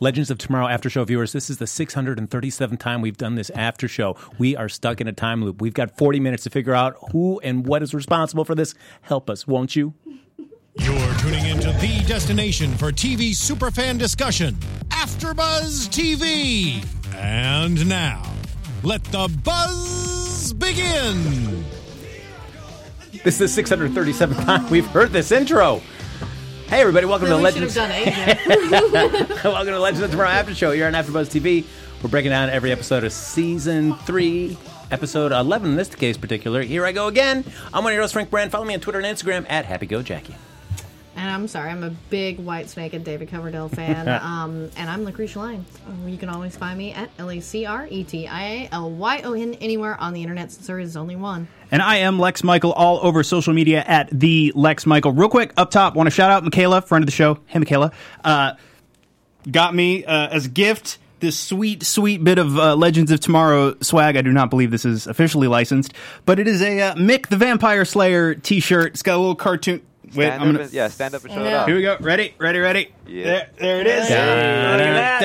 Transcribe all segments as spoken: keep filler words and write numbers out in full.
Legends of Tomorrow After Show viewers, this is the six hundred thirty-seventh time we've done this after show. We are stuck in a time loop. We've got forty minutes to figure out who and what is responsible for this. Help us, won't you? You're tuning into the destination for T V superfan discussion, AfterBuzz T V. And now, let the buzz begin. This is the six hundred thirty-seventh time we've heard this intro. Hey, everybody, welcome Really to Legends. should have done it. Welcome to Legends of Tomorrow After Show here on AfterBuzz T V. We're breaking down every episode of Season three, Episode eleven in this case particular. Here I go again. I'm one of your hosts, Frank Brand. Follow me on Twitter and Instagram at HappyGoJackie. And I'm sorry, I'm a big Whitesnake and David Coverdale fan. um, and I'm Lucretia Lyon. You can always find me at L A C R E T I A L Y O N anywhere on the internet, since there is only one. And I am Lex Michael, all over social media at the Lex Michael. Real quick, up top, want to shout out Michaela, friend of the show. Hey, Michaela. Uh, got me uh, as a gift this sweet, sweet bit of uh, Legends of Tomorrow swag. I do not believe this is officially licensed, but it is a uh, Mick the Vampire Slayer t-shirt. It's got a little cartoon. Wait, stand I'm gonna. up and, yeah, stand up and show Yeah. it out. Here we go. Ready, ready, ready. Yeah. There, there it is. Hey. Look at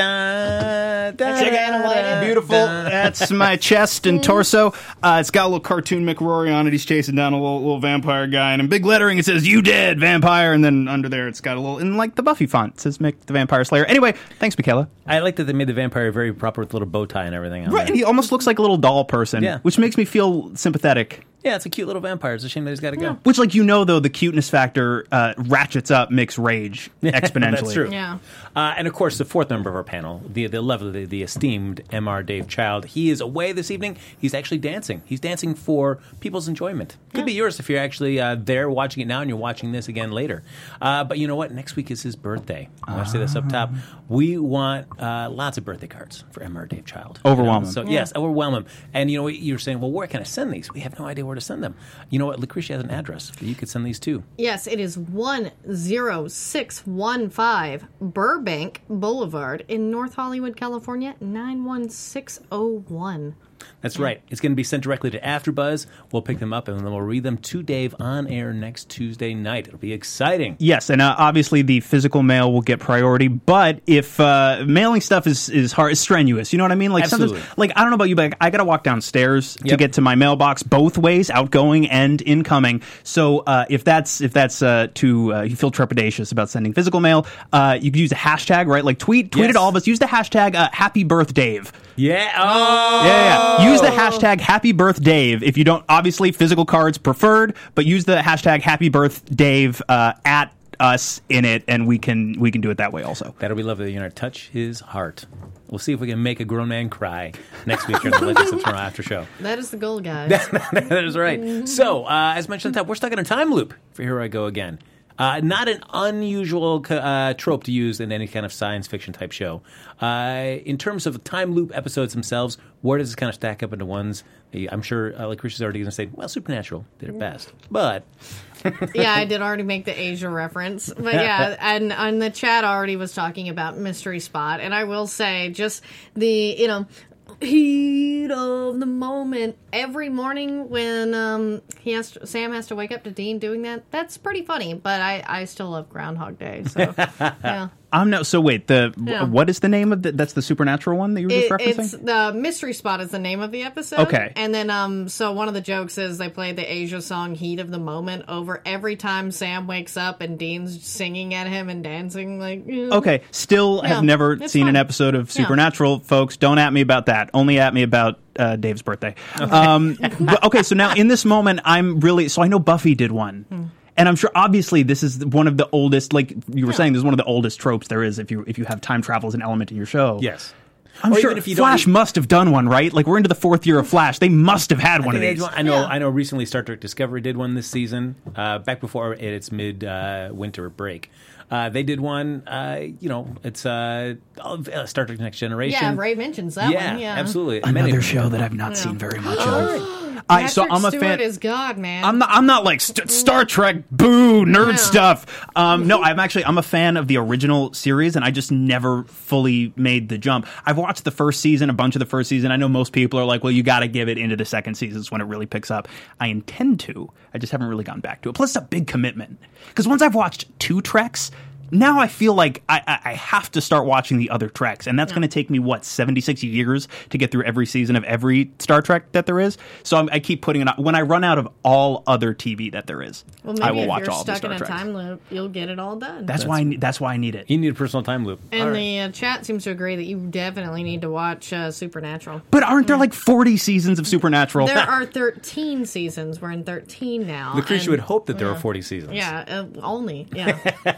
that. That's your animated. Beautiful. That's my chest and torso. Uh, it's got a little cartoon Mick Rory on it. He's chasing down a little, little vampire guy, and in big lettering it says "You dead, vampire." And then under there it's got a little, in like the Buffy font, it says Mick the Vampire Slayer. Anyway, thanks, Michaela. I like that they made the vampire very proper with a little bow tie and everything on Right, there. and he almost looks like a little doll person, Yeah. which makes me feel sympathetic. Yeah, it's a cute little vampire. It's a shame that he's got to go. Which, like, you know, though, the cuteness factor uh, ratchets up Mick's rage exponentially. That's true. Yeah. Uh, and, of course, the fourth member of our panel, the the lovely, the esteemed M R Dave Child, he is away this evening. He's actually dancing. He's dancing for people's enjoyment. Could Yeah. be yours if you're actually uh, there watching it now and you're watching this again later. Uh, but you know what? Next week is his birthday. I want to say this up top. We want uh, lots of birthday cards for M R Dave Child. Overwhelm You know? him. So, Yeah. yes, overwhelm him. And, you know, you're saying, well, where can I send these? We have no idea where to send them. You know what? Lucretia has an address that you could send these to. Yes, it is one zero six one five Burbank Boulevard in North Hollywood, California, nine one six oh one. That's right. It's going to be sent directly to AfterBuzz. We'll pick them up, and then we'll read them to Dave on air next Tuesday night. It'll be exciting. Yes, and uh, obviously the physical mail will get priority. But if uh, mailing stuff is is hard, is strenuous, you know what I mean? Like Absolutely. sometimes, like I don't know about you, but I got to walk downstairs to Yep. get to my mailbox both ways, outgoing and incoming. So uh, if that's if that's uh, too uh, you feel trepidatious about sending physical mail, uh, you can use a hashtag, right? Like tweet tweet Yes. at all of us. Use the hashtag uh, Happy Birth Dave. Yeah. Oh. Yeah, yeah, yeah. Use the hashtag Happy Birth Dave. If you don't, obviously physical cards preferred, but use the hashtag Happy Birth Dave uh, at us in it, and we can we can do it that way also. That'll be lovely. You're going to touch his heart. We'll see if we can make a grown man cry next week here on the Legends of Tomorrow After Show. That is the goal, guys. That is right. So, uh, as mentioned at the top, we're stuck in a time loop for Here I Go Again. Uh, not an unusual uh, trope to use in any kind of science fiction type show. Uh, in terms of time loop episodes themselves, where does this kind of stack up into ones? I'm sure uh, like Christian's already going to say, well, Supernatural did it best. But Yeah, I did already make the Asia reference. But yeah, and, and the chat already was talking about Mystery Spot. And I will say, just the, you know, heat of the moment every morning when um he has to, Sam has to wake up to Dean doing that. That's pretty funny, but I I still love Groundhog Day. So yeah, I'm no. So wait, the Yeah. what is the name of the? That's the Supernatural one that you were just it, referencing. it's the Mystery Spot is the name of the episode. Okay. And then um so one of the jokes is they played the Asia song "Heat of the Moment" over every time Sam wakes up and Dean's singing at him and dancing like. You know. Okay, still Yeah, have never it's seen fun. an episode of Yeah. Supernatural, folks. Don't at me about that. Only at me about uh, Dave's birthday. Um, but, okay, so now in this moment, I'm really so I know Buffy did one. Hmm. And I'm sure, obviously, this is one of the oldest. Like you were saying, this is one of the oldest tropes there is. If you if you have time travel as an element in your show, yes. I'm Or sure even if you don't Flash need- must have done one, right? Like we're into the fourth year of Flash. They must have had one of I, think these. they- I know. Yeah. I know. Recently, Star Trek Discovery did one this season, uh, back before its mid uh, winter break. Uh, they did one. Uh, you know, it's uh, uh, Star Trek Next Generation. Yeah, Ray mentions that yeah, one. Yeah, absolutely. Another Many- show that I've not Yeah. seen very much All of. right. I, so Patrick I'm a Stewart fan. is God, man. I'm not. I'm not like st- Star Trek. Boo, nerd Yeah. stuff. Um, no, I'm actually. I'm a fan of the original series, and I just never fully made the jump. I've watched the first season, a bunch of the first season. I know most people are like, "Well, you got to give it into the second season when it really picks up." I intend to. I just haven't really gone back to it. Plus, it's a big commitment because once I've watched two Treks, now I feel like I, I, I have to start watching the other Treks, and that's yeah. going to take me, what, seventy-six years to get through every season of every Star Trek that there is? So I'm, I keep putting it on. When I run out of all other T V that there is, well, maybe I will if watch you're all of the Star stuck in a Treks. time loop, you'll get it all done. That's, that's why I need, that's why I need it. You need a personal time loop. And right. the uh, chat seems to agree that you definitely need to watch uh, Supernatural. But aren't there like forty seasons of Supernatural? There are thirteen seasons. We're in thirteen now. Lucretia would hope that there yeah. are forty seasons. Yeah, uh, only. Yeah.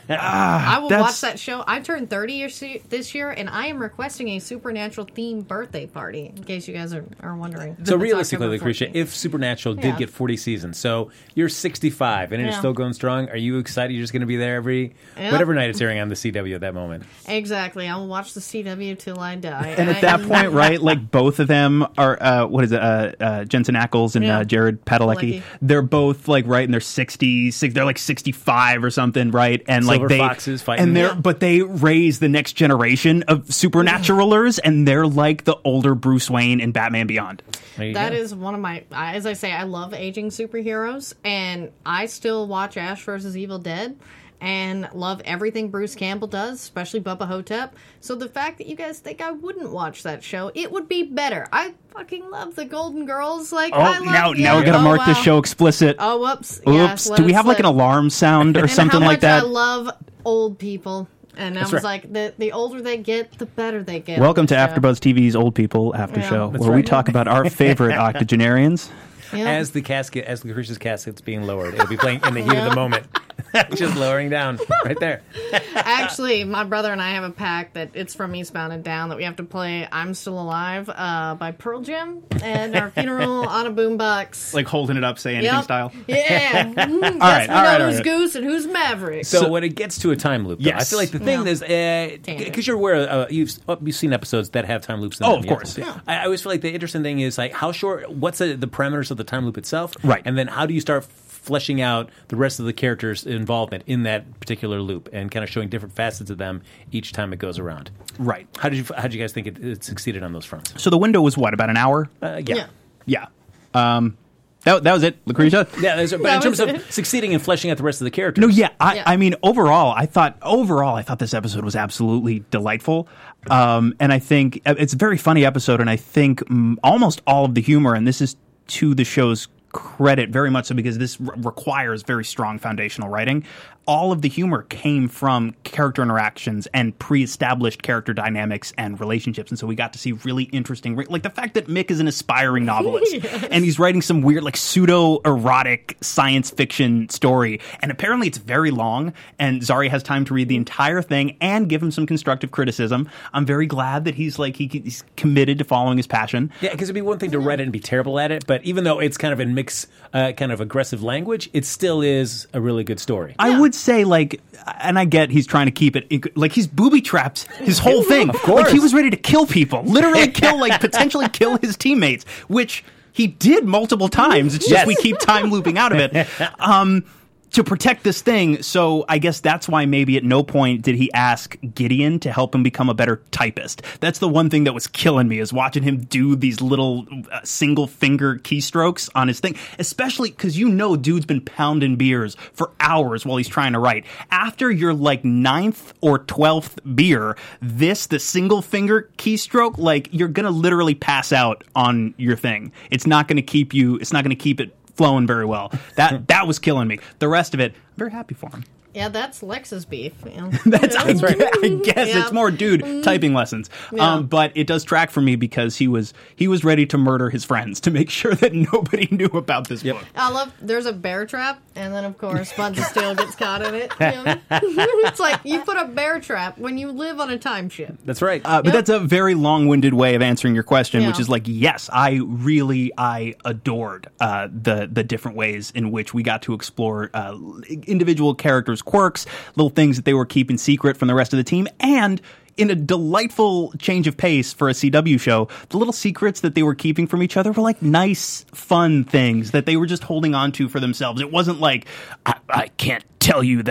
ah, I will watch that show. I turned thirty years this year, and I am requesting a Supernatural themed birthday party, in case you guys are, are wondering. So realistically, Lucretia, if Supernatural did yeah. get forty seasons, so you're sixty-five and it's yeah. still going strong, are you excited you're just going to be there every, yep. whatever night it's airing on the C W at that moment? Exactly. I'll watch the C W till I die. And at that point, right, like both of them are, uh, what is it, uh, uh, Jensen Ackles and yeah. uh, Jared Padalecki, they're both like right in their sixties, they're like sixty-five or something, right? And Silver like they, Foxes fighting. And they're, yeah. but they raise the next generation of Supernaturalers, and they're like the older Bruce Wayne in Batman Beyond. That go. is one of my, as I say, I love aging superheroes, and I still watch Ash versus Evil Dead. And love everything Bruce Campbell does, especially Bubba Hotep. So the fact that you guys think I wouldn't watch that show, it would be better. I fucking love the Golden Girls. Like, oh, I love, now, yeah, now we're gonna oh, mark wow. this show explicit. Oh, whoops. Oops. Yeah, Do we have like slip. an alarm sound or and something how like much that? I love old people. And I That's was right. like, the the older they get, the better they get. Welcome to show. AfterBuzz T V's Old People After Yeah. Show, That's where right. we talk about our favorite octogenarians. Yeah. As the casket, as Lucretia's casket's being lowered, it'll be playing in the heat Yeah. of the moment. Just lowering down right there. Actually, my brother and I have a pact that it's from Eastbound and Down that we have to play "I'm Still Alive" uh, by Pearl Jam at our funeral on a boombox. Like holding it up, say anything Yep. style. Yeah. Mm, All yes, right, we all know right, all who's right. Goose and who's Maverick. So, So- when it gets to a time loop, though, Yes. I feel like the thing Yeah. is, because uh, you're aware, uh, you've oh, you've seen episodes that have time loops. In Oh, them, of yes. course. Yeah. I, I always feel like the interesting thing is like how short, what's the, the parameters of the time loop itself, Right. and then how do you start fleshing out the rest of the characters' involvement in that particular loop and kind of showing different facets of them each time it goes around. Right. How did you how did you guys think it, it succeeded on those fronts? So the window was what, about an hour? Uh, yeah. Yeah. Yeah. Um, that, that was it, Lucretia? Yeah, there's- but That in terms was of it. succeeding in fleshing out the rest of the characters. No, yeah. I, Yeah. I mean, overall, I thought overall, I thought this episode was absolutely delightful, um, and I think it's a very funny episode. And I think mm, almost all of the humor, and this is to the show's credit very much so because this re- requires very strong foundational writing. All of the humor came from character interactions and pre-established character dynamics and relationships, and so we got to see really interesting, like the fact that Mick is an aspiring novelist Yes. and he's writing some weird, like pseudo-erotic science fiction story, and apparently it's very long, and Zari has time to read the entire thing and give him some constructive criticism. I'm very glad that he's like he, he's committed to following his passion. Yeah, because it'd be one thing to write it and be terrible at it, but even though it's kind of in mixed, uh, kind of aggressive language, it still is a really good story. I would say, like, and I get he's trying to keep it, like, he's booby trapped his whole thing. Of course. Like, he was ready to kill people, literally kill, like, potentially kill his teammates, which he did multiple times. It's just Yes. we keep time looping out of it. Um, to protect this thing, so I guess that's why maybe at no point did he ask Gideon to help him become a better typist. That's the one thing that was killing me, is watching him do these little uh, single finger keystrokes on his thing, especially because you know dude's been pounding beers for hours while he's trying to write. After your like ninth or twelfth beer, this, the single finger keystroke, like you're gonna literally pass out on your thing. It's not gonna keep you, it's not gonna keep it flowing very well. That that was killing me. The rest of it, I'm very happy for him. Yeah, that's Lex's beef. You know. That's, You know? that's right. I guess Yeah. it's more dude typing lessons. Yeah. Um, but it does track for me because he was he was ready to murder his friends to make sure that nobody knew about this book. I love, there's a bear trap, and then, of course, Sponge of Steel gets caught in it. You know? It's like, you put a bear trap when you live on a time ship. That's right. Uh, but Yep. that's a very long-winded way of answering your question, which Yeah. is like, yes, I really, I adored uh, the the different ways in which we got to explore uh, individual characters' quirks, little things that they were keeping secret from the rest of the team, and in a delightful change of pace for a C W show, the little secrets that they were keeping from each other were like nice, fun things that they were just holding on to for themselves. It wasn't like, I, I can't tell you that I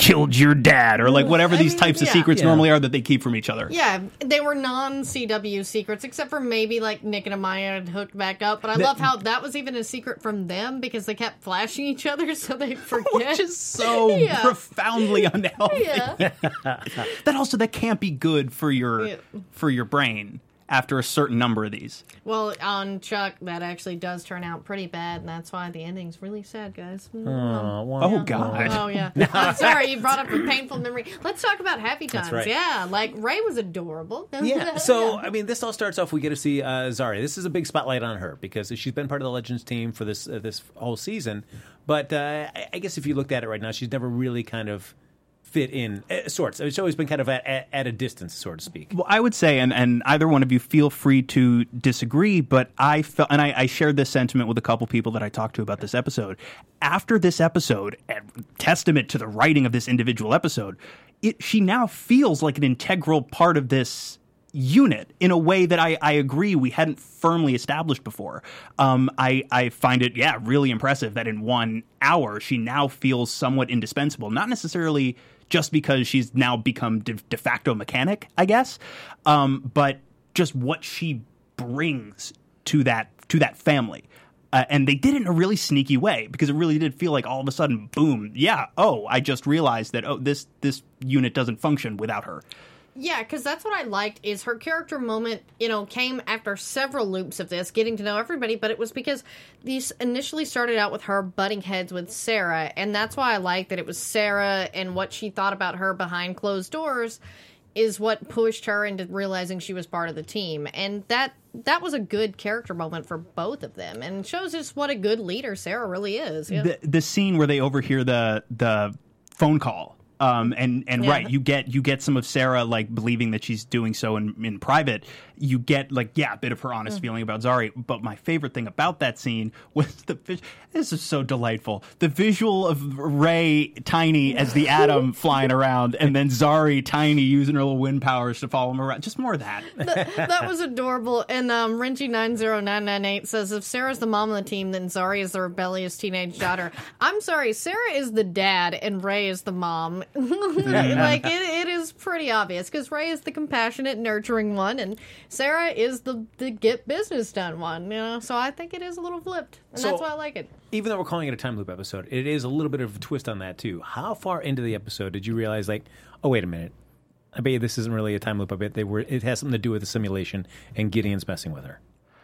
killed your dad, or like whatever these types of yeah. secrets Yeah. normally are that they keep from each other. Yeah, they were non-C W secrets, except for maybe like Nick and Amaya had hooked back up. But I love how that was even a secret from them because they kept flashing each other so they'd forget. Which is so Yeah. profoundly unhealthy. Yeah. That also that can't be good for your Yeah. for your brain after a certain number of these. Well, on Chuck, that actually does turn out pretty bad, and that's why the ending's really sad, guys. Mm. Oh God. Oh, yeah. I'm sorry, you brought up a painful memory. Let's talk about happy times. right. Yeah, like, Ray was adorable. Yeah. So, I mean, this all starts off. We get to see uh, Zari. This is a big spotlight on her because she's been part of the Legends team for this uh, this whole season. But uh, I, I guess if you looked at it right now, she's never really kind of fit in uh, sorts. It's always been kind of at, at, at a distance, so to speak. Well, I would say, and, and either one of you feel free to disagree, but I felt, and I, I shared this sentiment with a couple people that I talked to about this episode. After this episode, and testament to the writing of this individual episode, it, she now feels like an integral part of this unit in a way that I, I agree we hadn't firmly established before. Um, I, I find it, yeah, really impressive that in one hour she now feels somewhat indispensable. Not necessarily just because she's now become de, de facto mechanic, I guess, um, but just what she brings to that to that family. Uh, and they did it in a really sneaky way because it really did feel like all of a sudden, boom, yeah, oh, I just realized that, oh, this this unit doesn't function without her. Yeah, because that's what I liked is her character moment, you know, came after several loops of this, getting to know everybody, but it was because these initially started out with her butting heads with Sarah, and that's why I liked that it was Sarah and what she thought about her behind closed doors is what pushed her into realizing she was part of the team. And that that was a good character moment for both of them, and shows us what a good leader Sarah really is. Yeah. The, the scene where they overhear the the phone call. Um, and, and Yeah. right, you get you get some of Sarah, like, believing that she's doing so in, in private. You get, like, yeah, a bit of her honest Mm. feeling about Zari. But my favorite thing about that scene was the vis- this is so delightful. The visual of Ray Tiny as the Atom flying around, and then Zari Tiny using her little wind powers to follow him around. Just more of that. that, that was adorable. And um, Renji nine zero nine nine eight says, if Sarah's the mom of the team, then Zari is the rebellious teenage daughter. I'm sorry, Sarah is the dad and Ray is the mom. Like, it, it is pretty obvious, because Ray is the compassionate, nurturing one, and Sarah is the, the get business done one, you know? So I think it is a little flipped, and So- that's why I like it. Even though we're calling it a time loop episode, it is a little bit of a twist on that, too. How far into the episode did you realize, like, oh, wait a minute, I bet you this isn't really a time loop. I bet they were. It has something to do with the simulation, and Gideon's messing with her.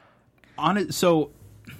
On it, so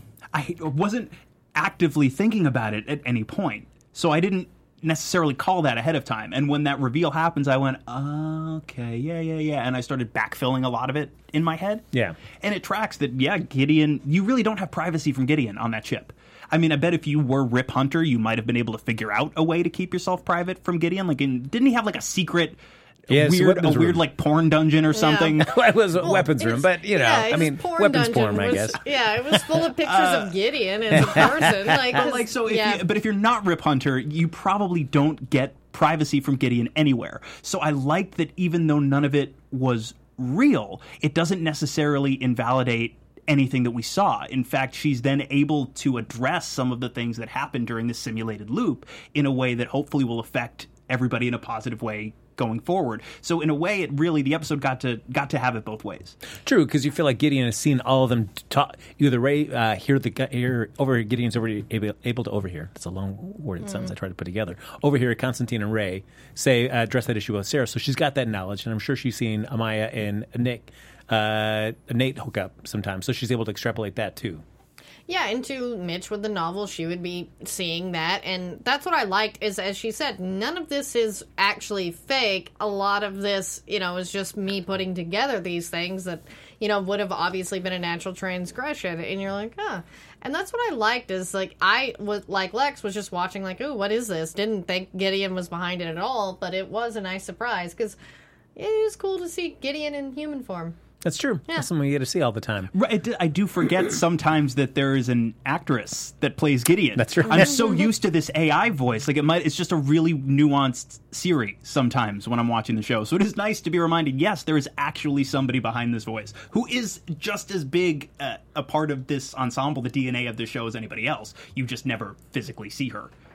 I wasn't actively thinking about it at any point, so I didn't necessarily call that ahead of time. And when that reveal happens, I went, oh, okay, yeah, yeah, yeah, and I started backfilling a lot of it in my head. Yeah. And it tracks that, yeah, Gideon, you really don't have privacy from Gideon on that ship. I mean, I bet if you were Rip Hunter, you might have been able to figure out a way to keep yourself private from Gideon. Like, in, didn't he have like a secret, Yeah, it's a weird, a weapons weird room. like porn dungeon or something? It was a weapons His- room, but, you know, yeah, I his mean, porn weapons dungeon porn, I was- guess. Yeah, it was full of pictures of Gideon as a person. Like, But like, so if yeah. you, but if you're not Rip Hunter, you probably don't get privacy from Gideon anywhere. So I liked that even though none of it was real, it doesn't necessarily invalidate anything that we saw. In fact, she's then able to address some of the things that happened during this simulated loop in a way that hopefully will affect everybody in a positive way going forward. So in a way, it really, the episode got to got to have it both ways. True, because you feel like Gideon has seen all of them talk. Either Ray uh, hear the gu- hear over Gideon's over able, able to overhear. That's a long worded sentence I tried to put together. Overhear Constantine and Ray say uh, address that issue with Sarah. So she's got that knowledge, and I'm sure she's seen Amaya and Nick, uh, Nate hook up sometimes. So she's able to extrapolate that too. Yeah, into Mitch with the novel, she would be seeing that, and that's what I liked, is, as she said, none of this is actually fake. A lot of this, you know, is just me putting together these things that, you know, would have obviously been a natural transgression, and you're like, huh. And that's what I liked, is, like, I, was, like Lex, was just watching, like, ooh, what is this? Didn't think Gideon was behind it at all, but it was a nice surprise, because it is cool to see Gideon in human form. That's true. Yeah. That's something you get to see all the time. Right, I do- I do forget sometimes that there is an actress that plays Gideon. That's right. I'm so used to this A I voice. Like, it might, it's just a really nuanced Siri sometimes when I'm watching the show. So it is nice to be reminded, yes, there is actually somebody behind this voice who is just as big uh, a part of this ensemble, the D N A of this show, as anybody else. You just never physically see her.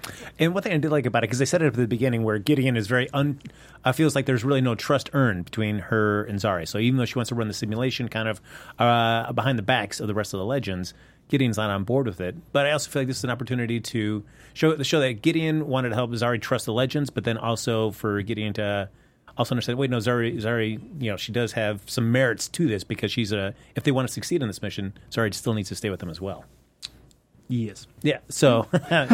And one thing I did like about it, because they said it at the beginning, where Gideon is very un, uh, feels like there's really no trust earned between her and Zari. So even though she wants to run the simulation kind of uh, behind the backs of the rest of the Legends, Gideon's not on board with it. But I also feel like this is an opportunity to show show that Gideon wanted to help Zari trust the Legends, but then also for Gideon to also understand, wait, no, Zari, Zari, you know, she does have some merits to this because she's a. If they want to succeed in this mission, Zari still needs to stay with them as well. Yes. Yeah. So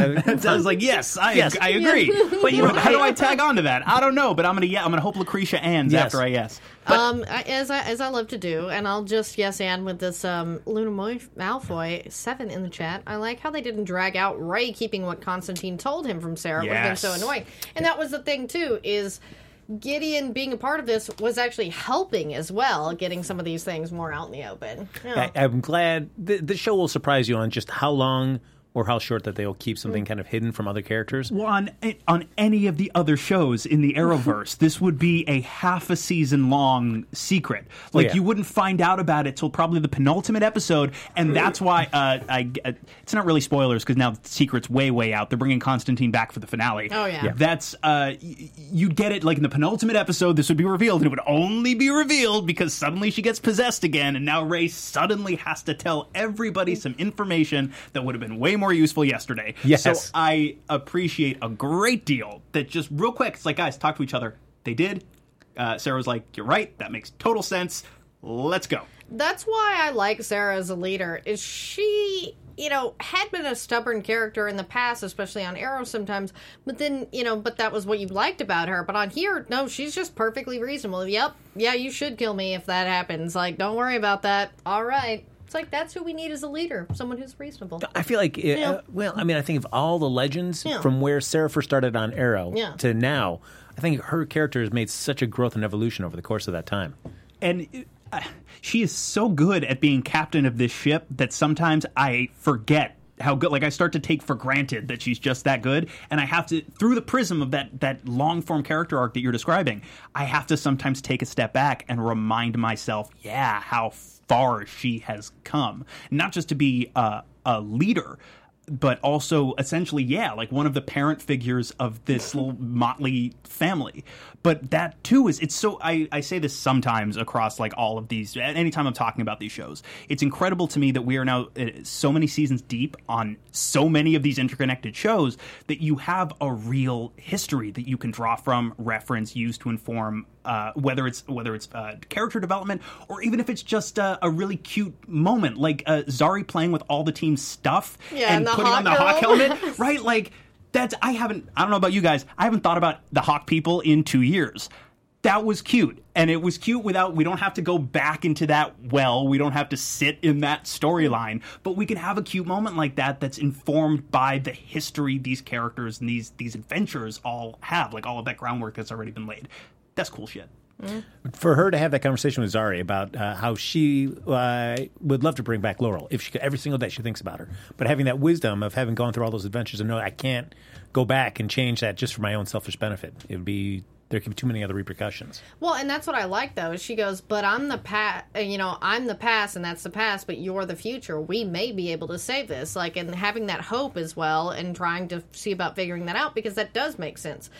I was like, yes, I Yes. I agree. But you know, how do I tag on to that? I don't know, but I'm gonna yeah, I'm gonna hope Lucretia ends Yes. after I yes. Um, I- as I as I love to do, and I'll just yes and with this um, Luna Moy- Malfoy seven in the chat. I like how they didn't drag out Ray keeping what Constantine told him from Sarah. It would have been Yes. so annoying, and that was the thing too. Is Gideon being a part of this was actually helping as well, getting some of these things more out in the open. Yeah. I, I'm glad the, the show will surprise you on just how long or how short that they'll keep something kind of hidden from other characters. Well, on on any of the other shows in the Arrowverse, this would be a half a season long secret. Like yeah. you wouldn't find out about it till probably the penultimate episode, and that's why uh, I. Uh, it's not really spoilers because now the secret's way way out. They're bringing Constantine back for the finale. Oh, yeah. Yeah. That's uh, y- you'd get it like in the penultimate episode. This would be revealed, and it would only be revealed because suddenly she gets possessed again, and now Ray suddenly has to tell everybody some information that would have been way more useful yesterday. Yes. So I appreciate a great deal that just real quick, it's like, guys, talk to each other. They did. Uh, Sarah was like, you're right. That makes total sense. Let's go. That's why I like Sarah as a leader. Is she, you know, had been a stubborn character in the past, especially on Arrow sometimes, but then, you know, but that was what you liked about her. But on here, no, she's just perfectly reasonable. Yep, yeah, you should kill me if that happens. Like, don't worry about that. All right. It's like, that's who we need as a leader, someone who's reasonable. I feel like, it, Yeah. uh, well, I mean, I think of all the Legends Yeah. from where Sarah first started on Arrow Yeah. to now, I think her character has made such a growth and evolution over the course of that time. And uh, she is so good at being captain of this ship that sometimes I forget how good, like I start to take for granted that she's just that good, and I have to, through the prism of that that long form character arc that you're describing, I have to sometimes take a step back and remind myself, yeah, how far she has come, not just to be uh, a leader, but also essentially, yeah, like one of the parent figures of this little motley family. But that too is, it's so, I, I say this sometimes across like all of these, anytime I'm talking about these shows, it's incredible to me that we are now uh, so many seasons deep on so many of these interconnected shows that you have a real history that you can draw from, reference, use to inform Uh, whether it's whether it's uh, character development or even if it's just uh, a really cute moment, like uh, Zari playing with all the team's stuff Yeah, and and the putting on the Hawk Hawk girl. helmet, right? Like that's I haven't I don't know about you guys, I haven't thought about the Hawk people in two years. That was cute, and it was cute without. We don't have to go back into that well. We don't have to sit in that storyline, but we can have a cute moment like that that's informed by the history these characters and these these adventures all have, like all of that groundwork that's already been laid. That's cool shit. For her to have that conversation with Zari about uh, how she uh, would love to bring back Laurel if she could, every single day she thinks about her, but having that wisdom of having gone through all those adventures and know I can't go back and change that just for my own selfish benefit. It would be there could be too many other repercussions. Well, and that's what I like, though, is she goes, but I'm the past, you know, I'm the past, and that's the past, but you're the future. We may be able to save this. Like, and having that hope as well and trying to see about figuring that out, because that does make sense.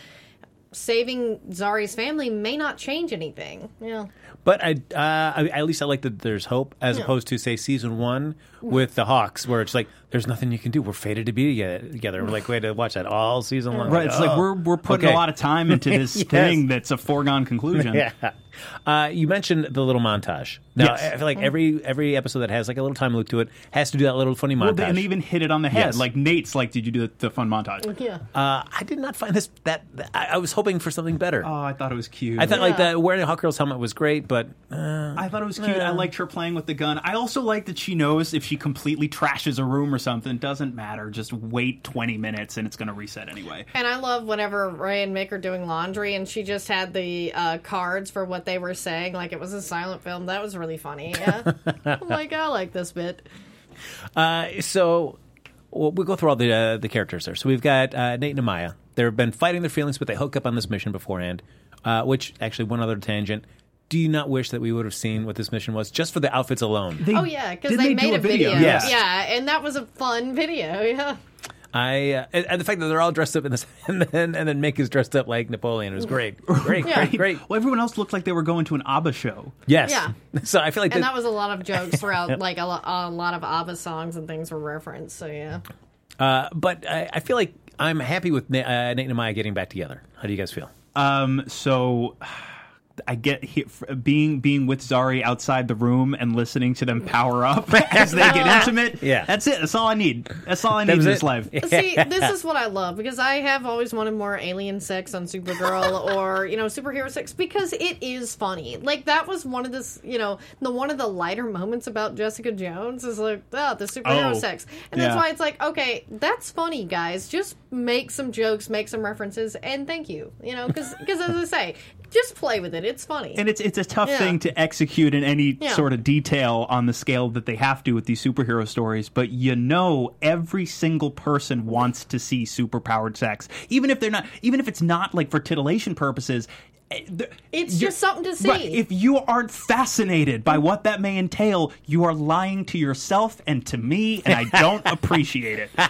Saving Zari's family may not change anything. Yeah. But I, uh, I, at least I like that there's hope, as Yeah. opposed to, say, season one with the Hawks, where it's like, there's nothing you can do. We're fated to be together. We're like, wait, to watch that all season long. Right, it's like we're we're putting Okay. a lot of time into this Yes. thing that's a foregone conclusion. Yeah. Uh, you mentioned the little montage. Now, Yes. I feel like every every episode that has like a little time loop to it has to do that little funny montage. Well, they, and they even hit it on the head. Yes. Like Nate's like, did you do the, the fun montage? Yeah. uh, I did not find this that. that- I, I was hoping for something better. Oh, I thought it was cute. I thought like Yeah. the wearing a Hawk Girl's helmet was great, but uh, I thought it was cute. I liked her playing with the gun. I also like that she knows if she completely trashes a room or something, it doesn't matter. Just wait twenty minutes and it's going to reset anyway. And I love whenever Ray and Mick are doing laundry and she just had the uh, cards for what they were saying, like it was a silent film. That was really funny. Yeah. I'm like, I like this bit. Uh, so we'll, we'll go through all the uh, the characters there. So we've got uh, Nate and Amaya. They've been fighting their feelings, but they hook up on this mission beforehand. Uh, which actually, one other tangent. Do you not wish that we would have seen what this mission was just for the outfits alone? They, Oh, yeah, because didn't they, do made a video. Yes. Yeah, and that was a fun video. Yeah. I uh, and, and the fact that they're all dressed up in this, and then and then Mick is dressed up like Napoleon was great, great, Yeah. great, great. Well, everyone else looked like they were going to an ABBA show. Yes. Yeah. So I feel like And that, that was a lot of jokes throughout, like a, lo- a lot of ABBA songs and things were referenced. So yeah, uh, but I, I feel like I'm happy with Na- uh, Nate and Maya getting back together. How do you guys feel? Um, so I get he, f- being being with Zari outside the room and listening to them power up as they get intimate. Yeah. That's it. That's all I need. That's all I need That in was this it? life. see, this is what I love because I have always wanted more alien sex on Supergirl or you know superhero sex because it is funny. Like that was one of this, you know, the one of the lighter moments about Jessica Jones is like, oh, the superhero Oh, sex, and that's yeah. why it's like, okay, that's funny, guys. Just make some jokes, make some references, and thank you. You know, because as I say, just play with it. It's funny. And it's it's a tough Yeah. thing to execute in any Yeah. sort of detail on the scale that they have to with these superhero stories. But you know, every single person wants to see superpowered sex, even if they're not, even if it's not like for titillation purposes. eh, the- It's you're- just something to see. Right. If you aren't fascinated by what that may entail, you are lying to yourself and to me, and I don't appreciate it.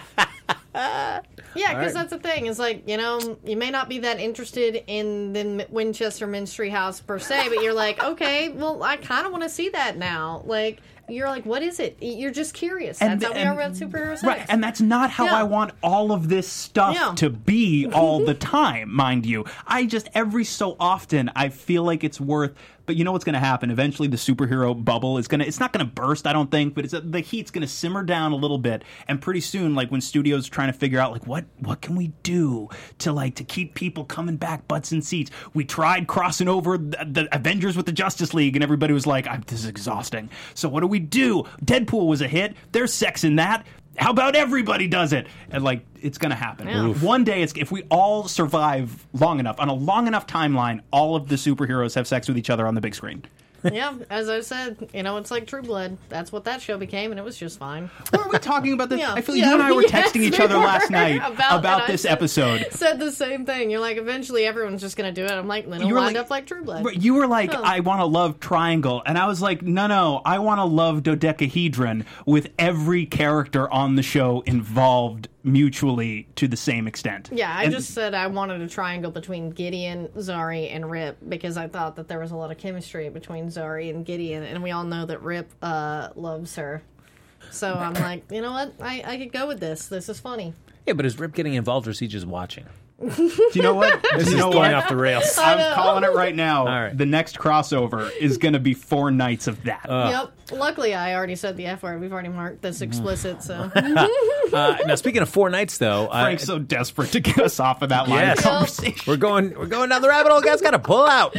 Yeah, because right. that's the thing. It's like, you know, you may not be that interested in the Winchester Ministry House per se, but you're like, okay, well, I kind of want to see that now. Like, you're like, what is it? You're just curious. That's how we are about superhero sex. Right, and that's not how Yeah. I want all of this stuff Yeah. to be all the time, mind you. I just, every so often, I feel like it's worth, but you know what's going to happen? Eventually the superhero bubble is going to, it's not going to burst, I don't think, but it's the heat's going to simmer down a little bit, and pretty soon, like when studios are trying to figure out, like, what, what can we do to, like, to keep people coming back butts in seats? We tried crossing over the, the Avengers with the Justice League, and everybody was like, I'm, this is exhausting. So what do we do? Deadpool was a hit. There's sex in that. How about everybody does it? And like, it's going to happen. Yeah. Oof. One day, it's, if we all survive long enough, on a long enough timeline, all of the superheroes have sex with each other on the big screen. Yeah, as I said, you know, it's like True Blood. That's what that show became, and it was just fine. Were we talking about this? Yeah. I feel Yeah. you and I were Yes, texting each we other were. last night About- about, and I this said- episode. Said the same thing. You're like, eventually everyone's just going to do it. I'm like, then You it'll were wind like- up like True Blood. But you were like, Huh. I want to love Triangle. And I was like, no, no, I want to love Dodecahedron with every character on the show involved mutually to the same extent. Yeah, I And- just said I wanted a triangle between Gideon, Zari, and Rip because I thought that there was a lot of chemistry between Zari and Gideon, and we all know that Rip uh, loves her. So I'm like, you know what? I, I could go with this. This is funny. Yeah, but is Rip getting involved or is he just watching? Do you know what? This you is know going what? off the rails. I'm calling it right now. All right. The next crossover is going to be four nights of that. Yep. Luckily, I already said the F word. We've already marked this explicit, so. Uh, now, speaking of four nights, though, uh, Frank's so desperate to get us off of that line Yes. of conversation. we're going we're going down the rabbit hole. Guys, got to pull out.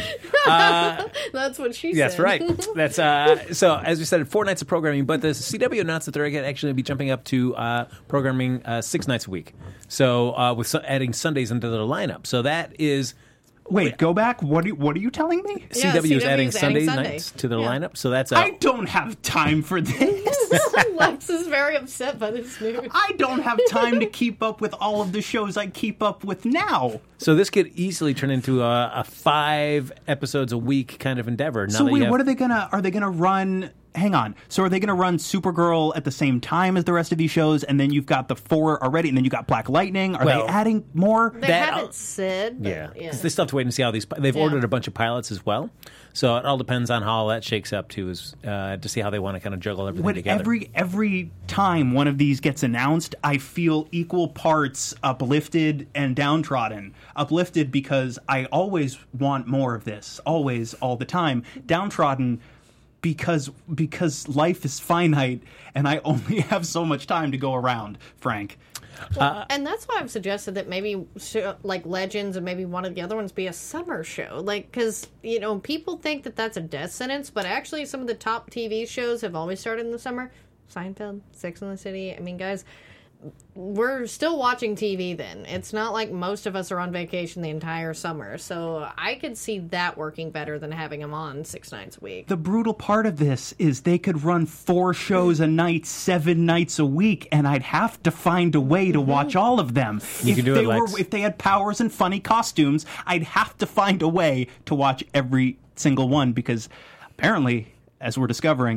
That's what she That's said. right. That's uh, so. As we said, four nights of programming, but the C W announced that they're going to actually be jumping up to uh, programming uh, six nights a week. So uh, with su- adding Sundays into their lineup. So that is Wait, go back. What are you, what are you telling me? Yeah, C W is C W adding is Sunday adding Sunday. nights to their Yeah. lineup. So that's uh, I don't have time for this. Lex is very upset by this news. I don't have time to keep up with all of the shows I keep up with now. so this could easily turn into a, a five episodes a week kind of endeavor. Now So that you wait, have- what are they gonna? Are they gonna run? Hang on. So are they gonna run Supergirl at the same time as the rest of these shows, and then you've got the four already, and then you got Black Lightning? Are Well, they adding more? They That- haven't said. But Yeah, yeah. because they still have to wait and see how these. They've Yeah. ordered a bunch of pilots as well, so it all depends on how all that shakes up too. Is uh, to see how they want to kind of juggle everything When together. every every time one of these gets announced, I feel equal parts uplifted and downtrodden. Uplifted because I always want more of this, always, all the time. Downtrodden because because life is finite and I only have so much time to go around, Frank. Well, and that's why I've suggested that maybe sh- like Legends and maybe one of the other ones be a summer show. Like, because, you know, people think that that's a death sentence, but actually some of the top T V shows have always started in the summer. Seinfeld, Sex and the City. I mean, guys, we're still watching T V then. It's not like most of us are on vacation the entire summer. So I could see that working better than having them on six nights a week. The brutal part of this is they could run four shows a night, seven nights a week, and I'd have to find a way to watch all of them. You if can do they it, Lex. Were, if they had powers and funny costumes, I'd have to find a way to watch every single one because apparently, as we're discovering,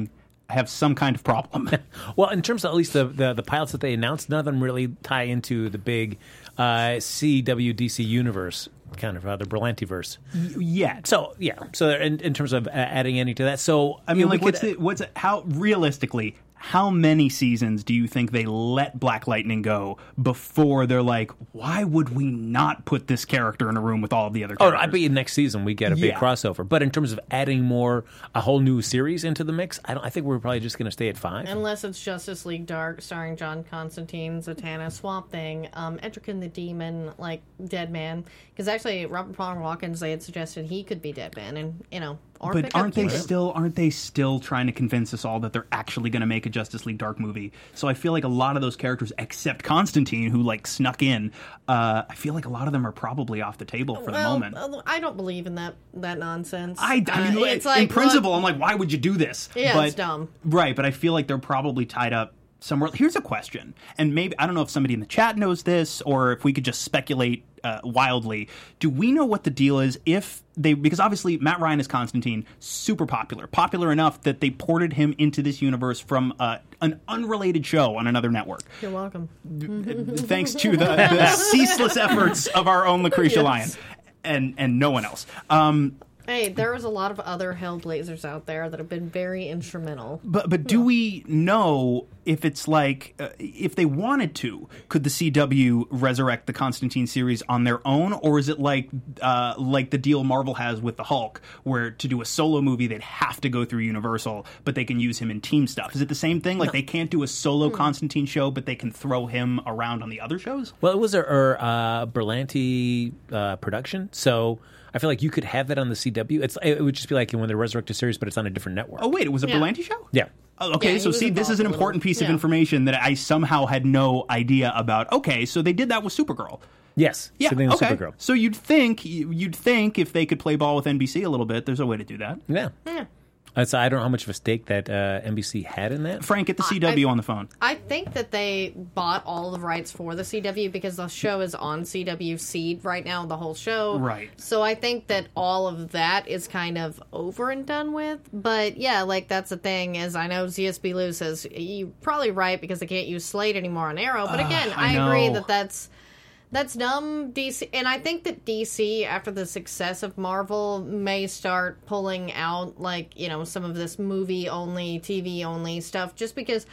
I have some kind of problem. Well, in terms of at least the, the, the pilots that they announced, none of them really tie into the big uh, C W D C universe, kind of uh, the Berlantiverse. Yeah. So, yeah. So in, in terms of uh, adding any to that, so... I mean, you know, like, we what's could- it, what's it, how, realistically, how many seasons do you think they let Black Lightning go before they're like, why would we not put this character in a room with all of the other Oh, characters? I bet you next season we get a big Yeah. crossover. But in terms of adding more, a whole new series into the mix, I don't. I think we're probably just going to stay at five. Unless it's Justice League Dark, starring John Constantine, Zatanna, Swamp Thing, um, Etrigan the Demon, like Deadman. Because actually, Robert Palmer Watkins, they had suggested he could be Deadman, and you know, or But pick up aren't they Cupid. still aren't they still trying to convince us all that they're actually going to make a Justice League Dark movie? So I feel like a lot of those characters, except Constantine, who like snuck in, uh, I feel like a lot of them are probably off the table for the Well, moment. uh, I don't believe in that that nonsense. I, I mean, Uh, like, it's like, in principle, look, I'm like, why would you do this? Yeah, but, it's dumb. Right, but I feel like they're probably tied up somewhere. Here's a question, and maybe I don't know if somebody in the chat knows this, or if we could just speculate uh, wildly. Do we know what the deal is if they? Because obviously Matt Ryan is Constantine, super popular, popular enough that they ported him into this universe from uh, an unrelated show on another network. You're welcome. Thanks to the, the ceaseless efforts of our own Lucretia Yes. Lyon and and no one else. Um, Hey, there was a lot of other Hellblazers out there that have been very instrumental. But but do we know if it's like uh, if they wanted to, could the C W resurrect the Constantine series on their own, or is it like uh, like the deal Marvel has with the Hulk, where to do a solo movie they'd have to go through Universal, but they can use him in team stuff? Is it the same thing? Like they can't do a solo Constantine show, but they can throw him around on the other shows? Well, it was a, a uh, Berlanti uh, production, so I feel like you could have that on the C W. It's it would just be like when they resurrect a series, but it's on a different network. Oh wait, it was a Yeah. Berlanti show? Yeah. Oh, okay, Yeah, he so was see, this is involved an a little. important piece of Yeah. information that I somehow had no idea about. Okay, so they did that with Supergirl. Yes. Yeah, Same thing with okay. Supergirl. So you'd think you'd think if they could play ball with N B C a little bit, there's a way to do that. Yeah. Yeah. Uh, so I don't know how much of a stake that uh, N B C had in that. Frank, get the C W I- on the phone. I think that they bought all the rights for the C W because the show is on C W Seed right now, the whole show. Right. So I think that all of that is kind of over and done with. But yeah, like that's the thing is I know Z S B Lou says you're probably right because they can't use Slade anymore on Arrow. But again, I I, agree know. that that's that's dumb. D C, and I think that D C, after the success of Marvel, may start pulling out like you know some of this movie only, T V only stuff, just because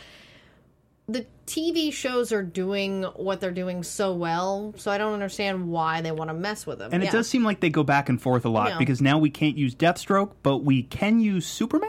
the T V shows are doing what they're doing so well, so I don't understand why they want to mess with them. And Yeah. it does seem like they go back and forth a lot Yeah. because now we can't use Deathstroke, but we can use Superman?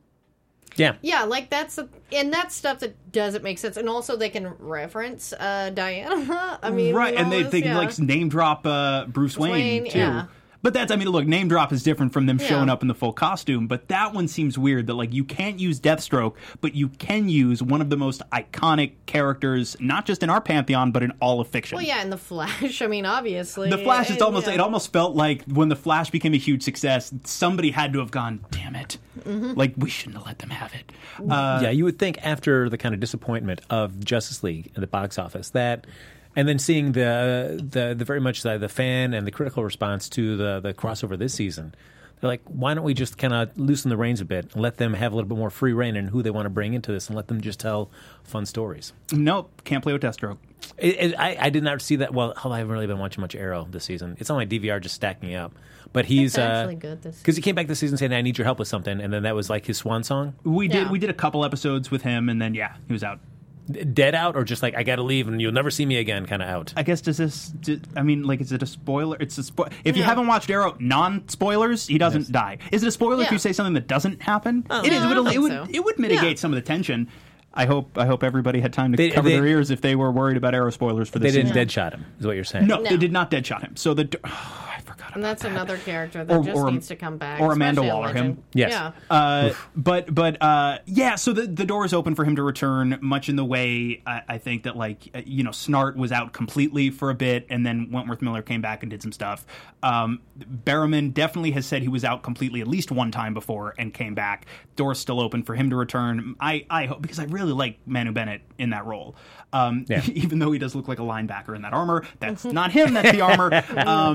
Yeah. Yeah, like that's a, and that's stuff that doesn't make sense, and also they can reference uh, Diana. I mean, Right, and they, all they this, can yeah. like name drop uh, Bruce, Wayne, Wayne, too. yeah. But that's, I mean, look, name drop is different from them Yeah. showing up in the full costume, but that one seems weird that, like, you can't use Deathstroke, but you can use one of the most iconic characters, not just in our pantheon, but in all of fiction. Well, yeah, and the Flash. I mean, obviously, The Flash is and, almost, yeah. it almost felt like when The Flash became a huge success, somebody had to have gone, damn it. Mm-hmm. Like, we shouldn't have let them have it. Uh, yeah, you would think after the kind of disappointment of Justice League at the box office that, and then seeing the the, the very much the, the fan and the critical response to the the crossover this season, they're like, why don't we just kind of loosen the reins a bit and let them have a little bit more free reign in who they want to bring into this and let them just tell fun stories. Nope, can't play with Deathstroke. It, it, I, I did not see that. Well, hell, I haven't really been watching much Arrow this season. It's on my D V R just stacking up. But he's It's actually good this because he came back this season saying, "I need your help with something," and then that was like his swan song. We did Yeah. we did a couple episodes with him, and then, yeah, he was out. Dead out, or just like I got to leave and you'll never see me again, kind of out. I guess does this? Do, I mean, like, is it a spoiler? It's a spo- If you Yeah. haven't watched Arrow, non-spoilers, he doesn't Yes. die. Is it a spoiler if Yeah. you say something that doesn't happen? Oh, it is. no, I It don't would, it think would, so. it would mitigate Yeah. some of the tension. I hope. I hope everybody had time to They- cover they- their ears if they were worried about Arrow spoilers for They this didn't season. dead shot him, is what you're saying. No, No. they did not dead shot him. So the. Oh, I forgot. And about that's that. another character that Or- just or- needs to come back. or Amanda especially a Waller, legend. him. Yes. Yeah. Uh, but but uh, yeah, so the the door is open for him to return, much in the way I, I think that like uh, you know Snart was out completely for a bit, and then Wentworth Miller came back and did some stuff. Um, Barrowman definitely has said he was out completely at least one time before and came back. Door's still open for him to return. I I hope because I really like Manu Bennett in that role. Um, Yeah. even though he does look like a linebacker in that armor, that's not him. That's the armor. Um,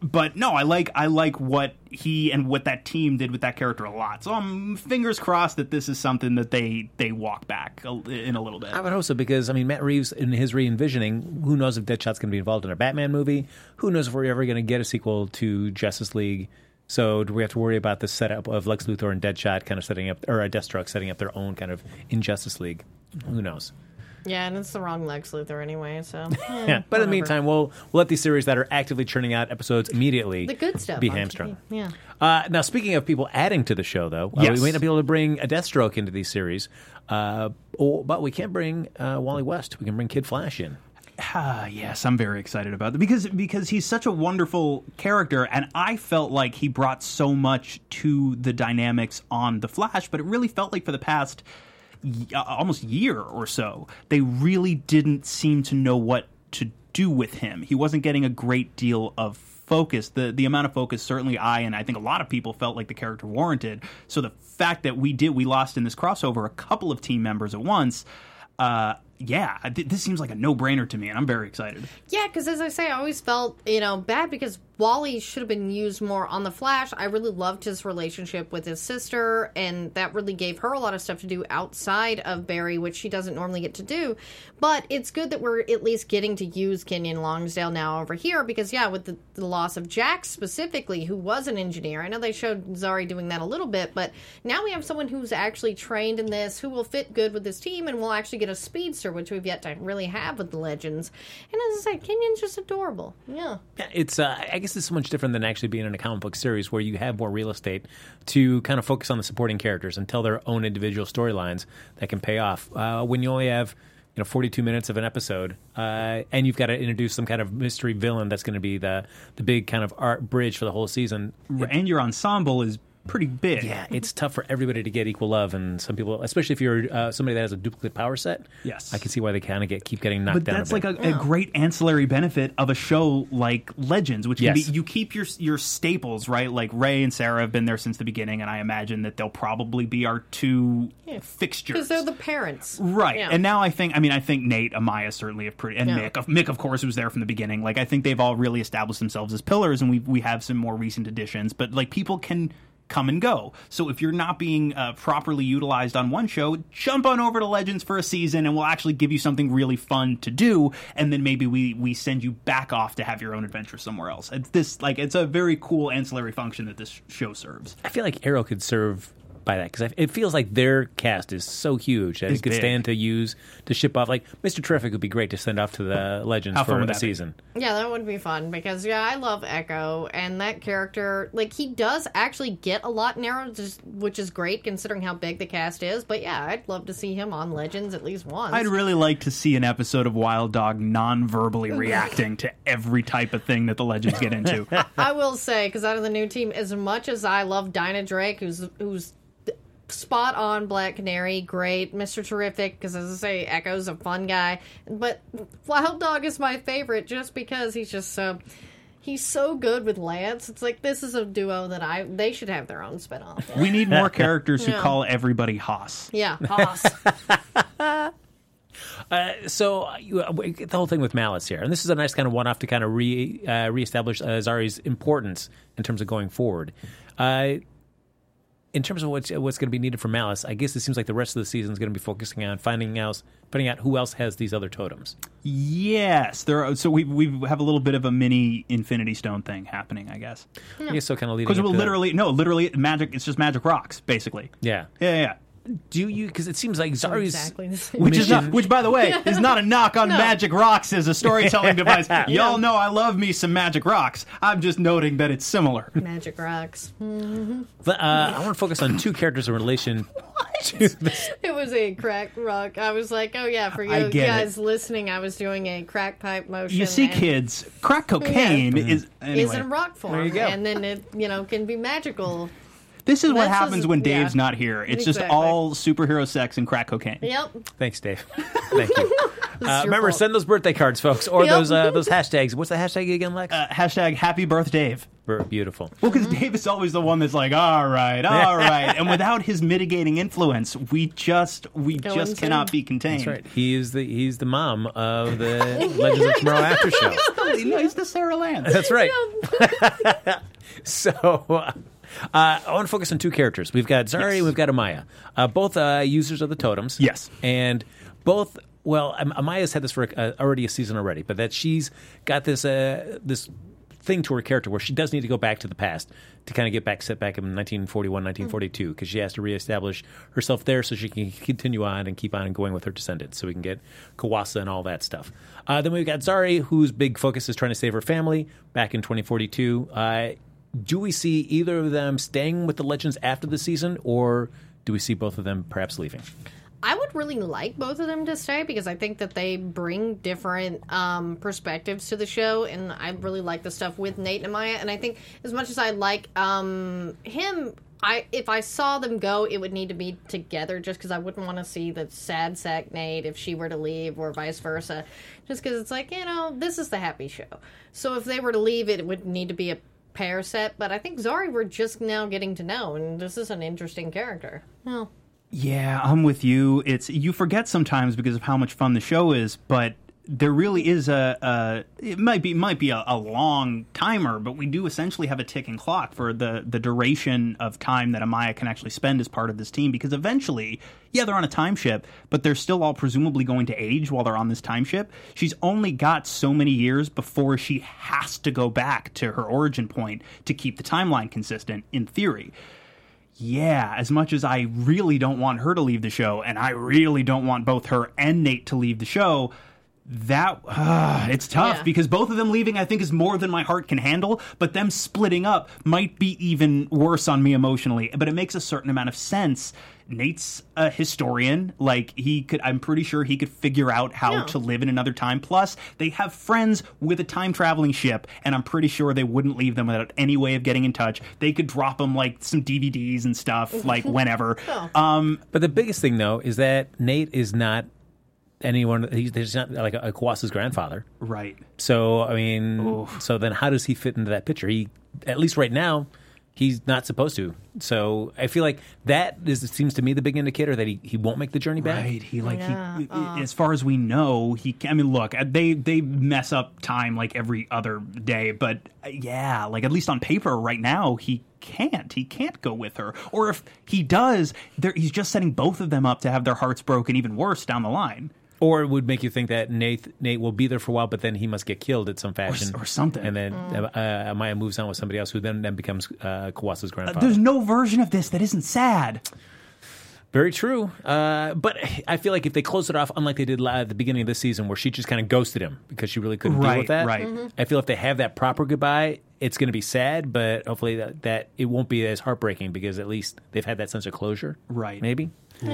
but no, I like I like what he and what that team did with that character a lot. So I'm fingers crossed that this is something that they they walk back a, in a little bit. I would hope so, because I mean, Matt Reeves in his re-envisioning, who knows if Deadshot's going to be involved in a Batman movie? Who knows if we're ever going to get a sequel to Justice League? So do we have to worry about the setup of Lex Luthor and Deadshot kind of setting up, or a Deathstroke setting up their own kind of Injustice League? Who knows? Yeah, and it's the wrong Lex Luthor anyway, so... eh, Yeah, but in the whatever. meantime, we'll we'll let these series that are actively churning out episodes immediately The good stuff be on hamstrung. T V, yeah. Uh, now, speaking of people adding to the show, though, uh, Yes. we may not be able to bring a Deathstroke into these series, uh, or, but we can bring uh, Wally West. We can bring Kid Flash in. Ah, yes, I'm very excited about it because because he's such a wonderful character, and I felt like he brought so much to the dynamics on The Flash, but it really felt like for the past y- almost year or so, they really didn't seem to know what to do with him. He wasn't getting a great deal of focus. The the amount of focus certainly I and I think a lot of people felt like the character warranted. So the fact that we did we lost in this crossover a couple of team members at once, uh, yeah, th- this seems like a no-brainer to me, and I'm very excited. Yeah, because as I say, I always felt, you know, bad because Wally should have been used more on The Flash. I really loved his relationship with his sister, and that really gave her a lot of stuff to do outside of Barry, which she doesn't normally get to do. But it's good that we're at least getting to use Kenyon Longsdale now over here, because, yeah, with the, the loss of Jax specifically, who was an engineer, I know they showed Zari doing that a little bit, but now we have someone who's actually trained in this, who will fit good with this team, and will actually get a speedster, which we've yet to really have with the Legends. And as I said, Kenyon's just adorable. Yeah. Yeah, it's uh, I guess it's so much different than actually being in a comic book series where you have more real estate to kind of focus on the supporting characters and tell their own individual storylines that can pay off. Uh, when you only have you know forty-two minutes of an episode, uh, and you've got to introduce some kind of mystery villain that's going to be the the big kind of art bridge for the whole season. And your ensemble is pretty big. Yeah, it's tough for everybody to get equal love, and some people, especially if you're uh, somebody that has a duplicate power set. Yes. I can see why they kind of get keep getting knocked But down. that's a like bit. a, a great ancillary benefit of a show like Legends, which can Yes. be you keep your your staples, right? Like Ray and Sarah have been there since the beginning, and I imagine that they'll probably be our two fixtures. Because they're the parents. Right, Yeah. and now I think, I mean, I think Nate, Amaya certainly have pretty, and Yeah. Mick, of Mick, of course, was there from the beginning. Like, I think they've all really established themselves as pillars, and we we have some more recent additions. But like, people can come and go. So if you're not being uh, properly utilized on one show, jump on over to Legends for a season, and we'll actually give you something really fun to do. And then maybe we we send you back off to have your own adventure somewhere else. It's this like it's a very cool ancillary function that this show serves. I feel like Arrow could serve by that, because it feels like their cast is so huge that It's it could big. stand to use to ship off. Like Mister Terrific would be great to send off to the Legends How fun for would a that be? season. Yeah, that would be fun because, yeah, I love Echo, and that character, like, he does actually get a lot in Arrow, just, which is great considering how big the cast is. But yeah, I'd love to see him on Legends at least once. I'd really like to see an episode of Wild Dog non-verbally reacting to every type of thing that the Legends get into. I will say, because out of the new team, as much as I love Dinah Drake, who's who's spot on Black Canary, great, Mister Terrific, because as I say, Echo's a fun guy, but Wild Dog is my favorite just because he's just so he's so good with Lance. It's like, this is a duo that I they should have their own spinoff. We need more characters who Yeah. call everybody Haas. Yeah, Haas. Uh, so uh, you, uh, we get the whole thing with Malice here, and this is a nice kind of one-off to kind of re uh, reestablish uh, Zari's importance in terms of going forward. Uh, in terms of what's what's going to be needed for Malice, I guess it seems like the rest of the season is going to be focusing on finding out finding out who else has these other totems. Yes, there. Are, so we we have a little bit of a mini Infinity Stone thing happening, I guess. I guess so, kind of leading Because up we'll to that. literally no, literally magic. It's just magic rocks, basically. yeah. Yeah, yeah. yeah. Do you? Because it seems like Zari's exactly the same. Which is mission- not, which, by the way, is not a knock on magic rocks as a storytelling device. Y'all know I love me some magic rocks. I'm just noting that it's similar. Magic Rocks. But, uh, I want to focus on two characters in relation to this. It was a crack rock. I was like, oh yeah, for you I get guys it. listening, I was doing a crack pipe motion. You see, and kids, crack cocaine Yeah. is anyway. is in rock form, There you go. and then it, you know, can be magical. This is what That's happens just- when yeah. Dave's not here. It's just Exactly. all superhero sex and crack cocaine. Yep. Thanks, Dave. Thank you. Uh, remember, fault. send those birthday cards, folks, or Yep. those uh, those hashtags. What's the hashtag again, Lex? Uh, hashtag Happy Birth Dave. Beautiful. Well, because Dave is always the one that's like, all right, all right, and without his mitigating influence, we just we Go just insane. cannot be contained. That's right. He is the he's the mom of the Legends of Tomorrow After Show. Nice to Sarah Lance. That's right. So uh, I want to focus on two characters. We've got Zari Yes. and we've got Amaya, uh, both uh, users of the totems. Yes. And both, well, Am- Amaya's had this for uh, already a season already, but that she's got this uh, this thing to her character where she does need to go back to the past to kind of get back, set back in nineteen forty-one, nineteen forty-two, because she has to reestablish herself there so she can continue on and keep on going with her descendants so we can get Kawasa and all that stuff. Uh, then we've got Zari, whose big focus is trying to save her family back in twenty forty-two. Uh, do we see either of them staying with the Legends after the season, or do we see both of them perhaps leaving? I would really like both of them to stay because I think that they bring different um, perspectives to the show, and I really like the stuff with Nate and Amaya. And I think as much as I like um, him, I if I saw them go, it would need to be together, just because I wouldn't want to see the sad sack Nate if she were to leave, or vice versa. Just because it's like, you know, this is the happy show. So if they were to leave, it would need to be a pair set. But I think Zari we're just now getting to know, and this is an interesting character. Well. Yeah, I'm with you. It's you forget sometimes because of how much fun the show is, but there really is a, a it might be might be a, a long timer, but we do essentially have a ticking clock for the the duration of time that Amaya can actually spend as part of this team, because eventually, yeah, they're on a time ship, but they're still all presumably going to age while they're on this time ship. She's only got so many years before she has to go back to her origin point to keep the timeline consistent, in theory. Yeah, as much as I really don't want her to leave the show, and I really don't want both her and Nate to leave the show, that uh, it's tough, Yeah. because both of them leaving, I think, is more than my heart can handle, but them splitting up might be even worse on me emotionally. But it makes a certain amount of sense. Nate's a historian. Like, he could, I'm pretty sure he could figure out how Yeah. to live in another time. Plus, they have friends with a time-traveling ship, and I'm pretty sure they wouldn't leave them without any way of getting in touch. They could drop them, like, some D V Ds and stuff, like, whenever. Oh. Um, But the biggest thing, though, is that Nate is not anyone. He's, he's not like a, a Kawasa's grandfather. right. So, I mean, so then how does he fit into that picture? He, at least right now, he's not supposed to. So I feel like that is, it seems to me, the big indicator that he, he won't make the journey back. Right, he like Yeah, he. uh. As far as we know, he. Can, I mean, look, they they mess up time like every other day, but uh, yeah, like at least on paper, right now, he can't. He can't go with her, or if he does, there he's just setting both of them up to have their hearts broken even worse down the line. Or it would make you think that Nate Nate will be there for a while, but then he must get killed in some fashion. or something. And then uh, uh, Amaya moves on with somebody else who then, then becomes uh, Kawasa's grandfather. There's no version of this that isn't sad. Very true. Uh, but I feel like if they close it off, unlike they did la- at the beginning of this season, where she just kind of ghosted him because she really couldn't deal Right, with that. right. Mhm. I feel if they have that proper goodbye, it's going to be sad, but hopefully that, that it won't be as heartbreaking because at least they've had that sense of closure. Right. Maybe.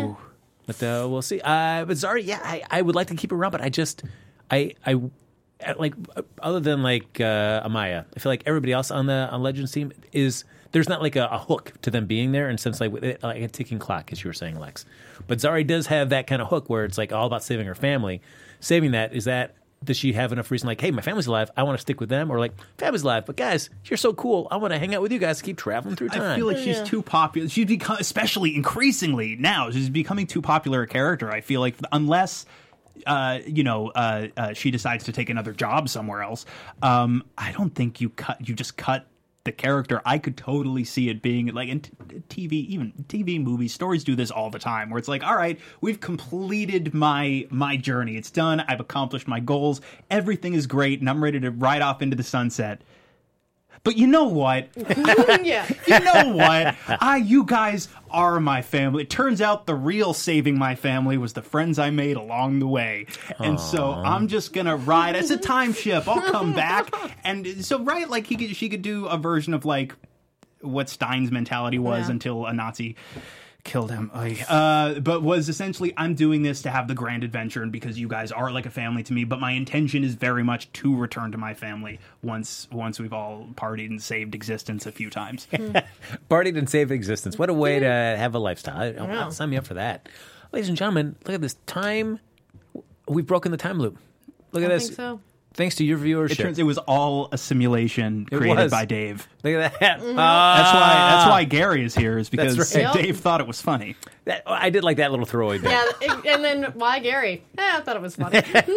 But uh, we'll see. Uh, but Zari, yeah, I, I would like to keep her around, but I just, I, I, like, other than like uh, Amaya, I feel like everybody else on the on Legends team is. There's not like a, a hook to them being there, in a sense like, like a ticking clock, as you were saying, Lex. But Zari does have that kind of hook where it's like all about saving her family. Saving that, is that, does she have enough reason like, hey, my family's alive, I want to stick with them? Or like, family's alive, but guys, you're so cool, I want to hang out with you guys, keep traveling through time. I feel like she's Yeah. too popular. She's become, especially increasingly now, she's becoming too popular a character. I feel like unless, uh, you know, uh, uh, she decides to take another job somewhere else, um, I don't think you cut. You just cut the character. I could totally see it being like in t- T V, even T V movies, stories do this all the time, where it's like, all right, we've completed my my journey. It's done. I've accomplished my goals. Everything is great, and I'm ready to ride off into the sunset. But you know what? Yeah. You know what? I, you guys are my family. It turns out the real saving my family was the friends I made along the way. And so I'm just going to ride. It's a time ship. I'll come back. And so, right, like he could, she could do a version of like what Stein's mentality was Yeah. until a Nazi killed him. Oy. Uh, but was essentially, I'm doing this to have the grand adventure and because you guys are like a family to me, but my intention is very much to return to my family once once we've all partied and saved existence a few times. Partied and saved existence. What a way to have a lifestyle. I, Yeah. I'll sign me up for that. Ladies and gentlemen, look at this time. we've broken the time loop. Look at I this. think so. Thanks to your viewership. It turns it was all a simulation It created was. by Dave. Look at that. Mm-hmm. Ah. That's why that's why Gary is here, is because That's right. Dave thought it was funny. That- I did like that little throwaway bit. Yeah, it- and then why Gary? Eh, I thought it was funny.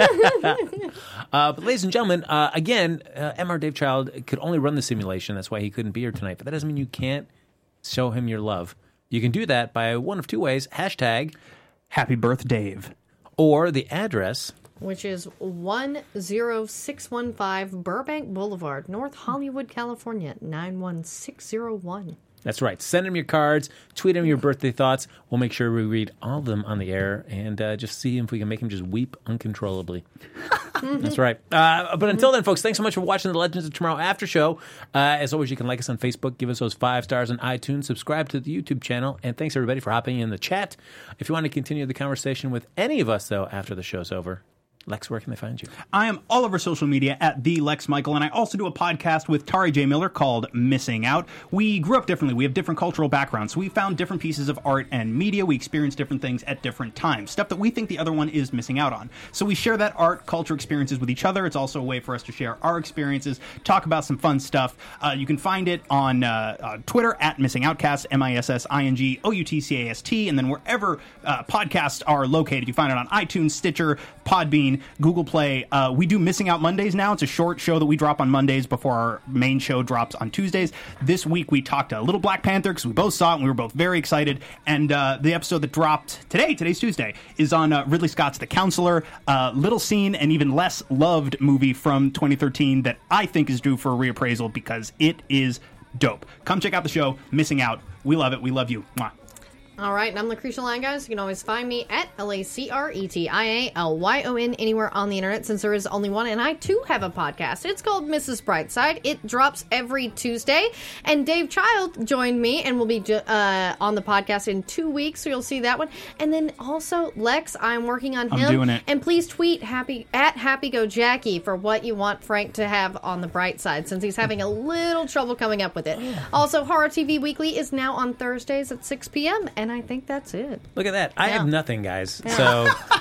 Uh, but ladies and gentlemen, uh, again, uh, M R Dave Child could only run the simulation. That's why he couldn't be here tonight. But that doesn't mean you can't show him your love. You can do that by one of two ways. Hashtag Happy birth, Dave. or the address. Which is one zero six one five Burbank Boulevard, North Hollywood, California, nine one six zero one. That's right. Send him your cards. Tweet him your birthday thoughts. We'll make sure we read all of them on the air and uh, just see if we can make him just weep uncontrollably. That's right. Uh, but until then, folks, thanks so much for watching the Legends of Tomorrow After Show. Uh, as always, you can like us on Facebook, give us those five stars on iTunes, subscribe to the YouTube channel, and thanks everybody for hopping in the chat. If you want to continue the conversation with any of us, though, after the show's over, Lex, where can they find you? I am all over social media at the Lex Michael, and I also do a podcast with Tari J. Miller called Missing Out. We grew up differently. We have different cultural backgrounds, so we found different pieces of art and media. We experience different things at different times, stuff that we think the other one is missing out on. So we share that art, culture experiences with each other. It's also a way for us to share our experiences, talk about some fun stuff. Uh, you can find it on uh, uh, Twitter at Missing Outcast, M I S S I N G O U T C A S T, and then wherever uh, podcasts are located, you find it on iTunes, Stitcher, Podbean, Google Play. Uh, we do Missing Out Mondays now. It's a short show that we drop on Mondays before our main show drops on Tuesdays. This week we talked a Little Black Panther because we both saw it and we were both very excited. And uh, the episode that dropped today, today's Tuesday, is on uh, Ridley Scott's The Counselor. Uh, little seen and even less loved movie from twenty thirteen that I think is due for a reappraisal because it is dope. Come check out the show, Missing Out. We love it. We love you. Mwah. All right, and I'm Lucretia Lyon, guys. You can always find me at L A C R E T I A L Y O N anywhere on the internet, since there is only one, and I, too, have a podcast. It's called Missus Brightside. It drops every Tuesday, and Dave Child joined me and will be uh, on the podcast in two weeks, so you'll see that one. And then also, Lex, I'm working on him. I'm doing it. And please tweet happy at Happy Go Jackie for what you want Frank to have on the bright side, since he's having a little trouble coming up with it. Also, Horror T V Weekly is now on Thursdays at six p.m., and I think that's it. Look at that. I Yeah. have nothing, guys. So uh,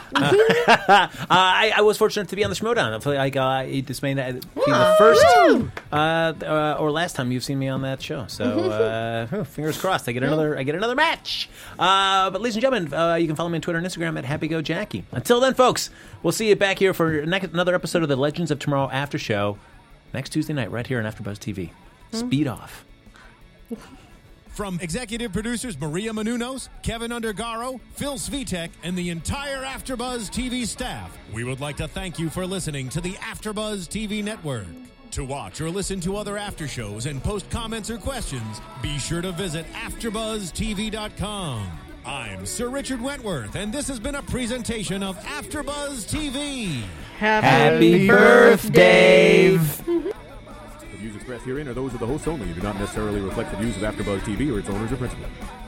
uh, I, I was fortunate to be on the Schmodown. Hopefully, like, uh, this may not be the first uh, uh, or last time you've seen me on that show. So uh, oh, fingers crossed. I get another. I get another match. Uh, but ladies and gentlemen, uh, you can follow me on Twitter and Instagram at HappyGoJackie. Until then, folks, we'll see you back here for next, another episode of the Legends of Tomorrow After Show next Tuesday night, right here on AfterBuzz T V. Speed off. From executive producers Maria Menounos, Kevin Undergaro, Phil Svitek, and the entire AfterBuzz T V staff, we would like to thank you for listening to the AfterBuzz T V network. To watch or listen to other after shows and post comments or questions, be sure to visit after buzz T V dot com. I'm Sir Richard Wentworth, and this has been a presentation of AfterBuzz T V. Happy birthday, Dave. The views expressed herein are those of the hosts only and do not necessarily reflect the views of AfterBuzz T V or its owners or principals.